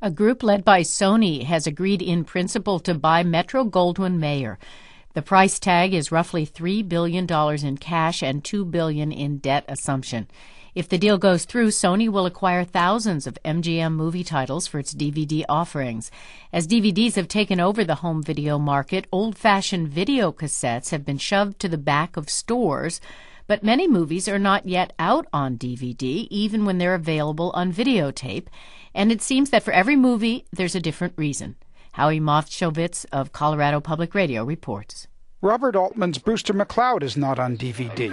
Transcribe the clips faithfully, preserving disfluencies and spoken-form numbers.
A group led by Sony has agreed in principle to buy Metro-Goldwyn-Mayer. The price tag is roughly three billion dollars in cash and two billion dollars in debt assumption. If the deal goes through, Sony will acquire thousands of M G M movie titles for its D V D offerings. As D V Ds have taken over the home video market, old-fashioned video cassettes have been shoved to the back of stores, but many movies are not yet out on D V D, even when they're available on videotape, and it seems that for every movie, there's a different reason. Howie Moskowitz of Colorado Public Radio reports. Robert Altman's Brewster McCloud is not on D V D.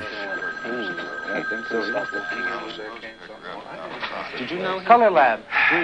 Did you know Color Lab.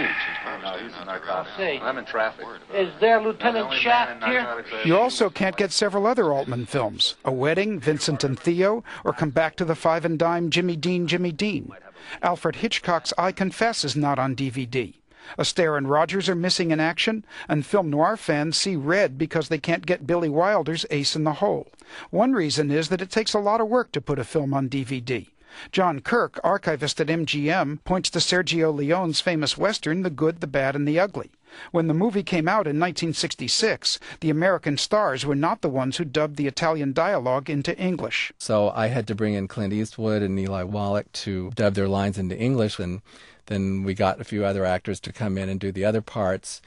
I'll see. I'm in traffic. Is there Lieutenant Shaft here? You also can't get several other Altman films, A Wedding, Vincent and Theo, or Come Back to the Five and Dime, Jimmy Dean, Jimmy Dean. Alfred Hitchcock's I Confess is not on D V D. Astaire and Rogers are missing in action, and film noir fans see red because they can't get Billy Wilder's Ace in the Hole. One reason is that it takes a lot of work to put a film on D V D. John Kirk, archivist at M G M, points to Sergio Leone's famous Western, The Good, the Bad, and the Ugly. When the movie came out in nineteen sixty-six, the American stars were not the ones who dubbed the Italian dialogue into English. So I had to bring in Clint Eastwood and Eli Wallach to dub their lines into English, and then we got a few other actors to come in and do the other parts.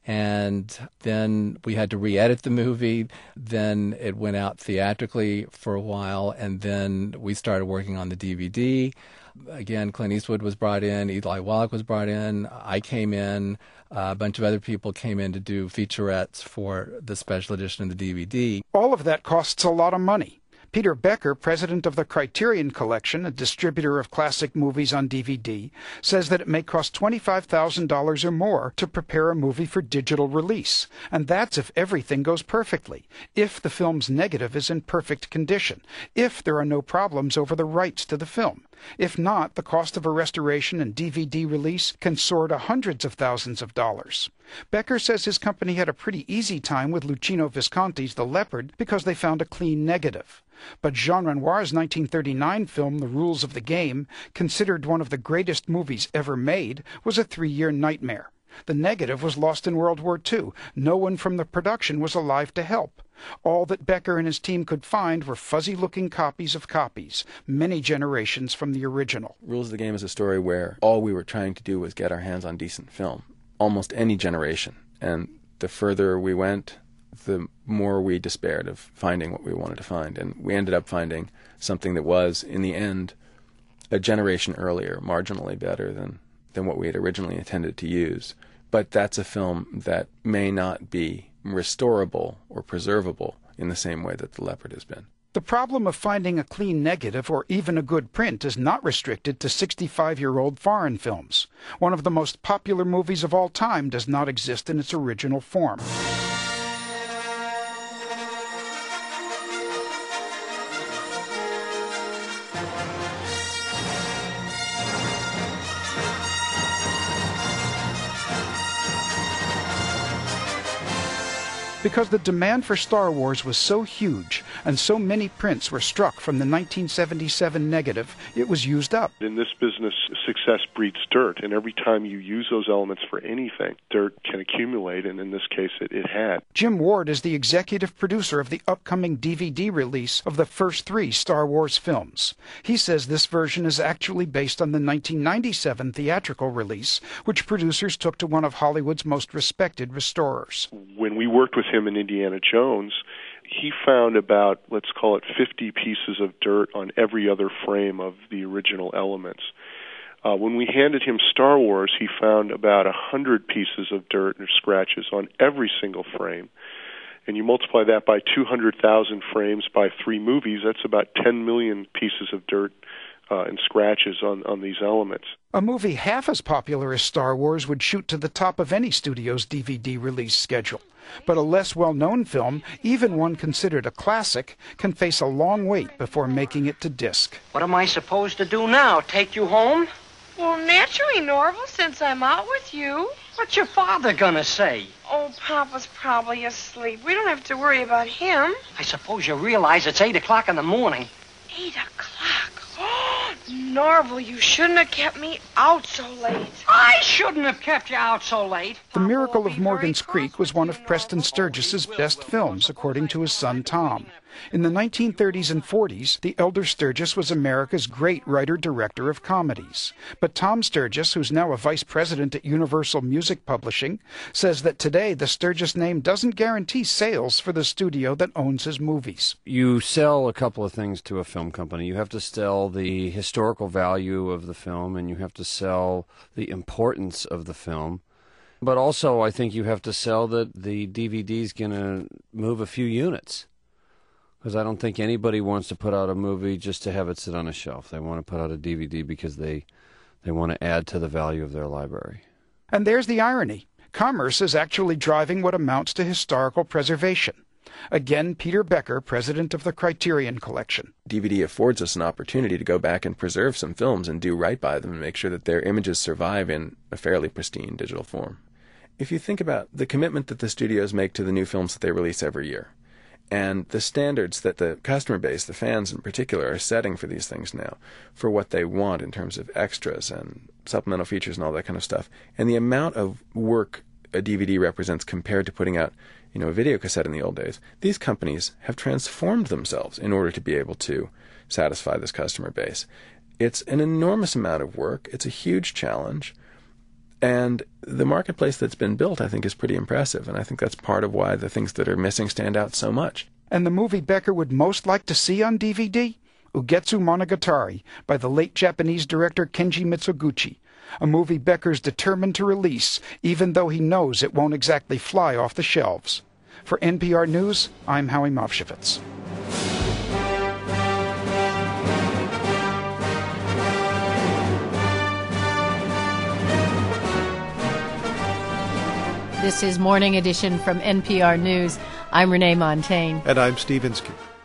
And then we had to re-edit the movie. Then it went out theatrically for a while, and then we started working on the D V D. Again, Clint Eastwood was brought in, Eli Wallach was brought in, I came in, a bunch of other people came in to do featurettes for the special edition of the D V D. All of that costs a lot of money. Peter Becker, president of the Criterion Collection, a distributor of classic movies on D V D, says that it may cost twenty-five thousand dollars or more to prepare a movie for digital release. And that's if everything goes perfectly, if the film's negative is in perfect condition, if there are no problems over the rights to the film. If not, the cost of a restoration and D V D release can soar to hundreds of thousands of dollars. Becker says his company had a pretty easy time with Luchino Visconti's The Leopard because they found a clean negative. But Jean Renoir's nineteen thirty-nine film, The Rules of the Game, considered one of the greatest movies ever made, was a three-year nightmare. The negative was lost in World War Two. No one from the production was alive to help. All that Becker and his team could find were fuzzy-looking copies of copies, many generations from the original. Rules of the Game is a story where all we were trying to do was get our hands on decent film, almost any generation. And the further we went, the more we despaired of finding what we wanted to find. And we ended up finding something that was, in the end, a generation earlier, marginally better than, than what we had originally intended to use. But that's a film that may not be restorable or preservable in the same way that The Leopard has been. The problem of finding a clean negative or even a good print is not restricted to sixty-five-year-old foreign films. One of the most popular movies of all time does not exist in its original form. Because the demand for Star Wars was so huge and so many prints were struck from the nineteen seventy-seven negative, it was used up. In this business, success breeds dirt, and every time you use those elements for anything, dirt can accumulate, and in this case it, it had. Jim Ward is the executive producer of the upcoming D V D release of the first three Star Wars films. He says this version is actually based on the nineteen ninety-seven theatrical release, which producers took to one of Hollywood's most respected restorers. When we worked with him in Indiana Jones, he found about, let's call it, fifty pieces of dirt on every other frame of the original elements. Uh, when we handed him Star Wars, he found about one hundred pieces of dirt or scratches on every single frame. And you multiply that by two hundred thousand frames by three movies, that's about ten million pieces of dirt uh, and scratches on, on these elements. A movie half as popular as Star Wars would shoot to the top of any studio's D V D release schedule. But a less well-known film, even one considered a classic, can face a long wait before making it to disc. What am I supposed to do now? Take you home? Well, naturally, Norval, since I'm out with you. What's your father gonna say? Oh, Papa's probably asleep. We don't have to worry about him. I suppose you realize it's eight o'clock in the morning. Eight o'clock? Oh, Norval, you shouldn't have kept me out so late. I shouldn't have kept you out so late. The Miracle of Morgan's Creek was one of Preston Sturges's best films, according to his son Tom. In the nineteen thirties and forties, the elder Sturges was America's great writer-director of comedies. But Tom Sturges, who's now a vice president at Universal Music Publishing, says that today the Sturges name doesn't guarantee sales for the studio that owns his movies. You sell a couple of things to a film company. You have to sell the historical value of the film, and you have to sell the importance of the film. But also, I think you have to sell that the D V D's going to move a few units. Because I don't think anybody wants to put out a movie just to have it sit on a shelf. They want to put out a D V D because they they want to add to the value of their library. And there's the irony. Commerce is actually driving what amounts to historical preservation. Again, Peter Becker, president of the Criterion Collection. D V D affords us an opportunity to go back and preserve some films and do right by them and make sure that their images survive in a fairly pristine digital form. If you think about the commitment that the studios make to the new films that they release every year, and the standards that the customer base, the fans in particular, are setting for these things now, for what they want in terms of extras and supplemental features and all that kind of stuff, and the amount of work a D V D represents compared to putting out, you know, a video cassette in the old days, these companies have transformed themselves in order to be able to satisfy this customer base. It's an enormous amount of work. It's a huge challenge. And the marketplace that's been built, I think, is pretty impressive. And I think that's part of why the things that are missing stand out so much. And the movie Becker would most like to see on D V D? Ugetsu Monogatari, by the late Japanese director Kenji Mitsuguchi. A movie Becker's determined to release, even though he knows it won't exactly fly off the shelves. For N P R News, I'm Howie Mofshevitz. This is Morning Edition from N P R News. I'm Renee Montagne. And I'm Steve Inskeep.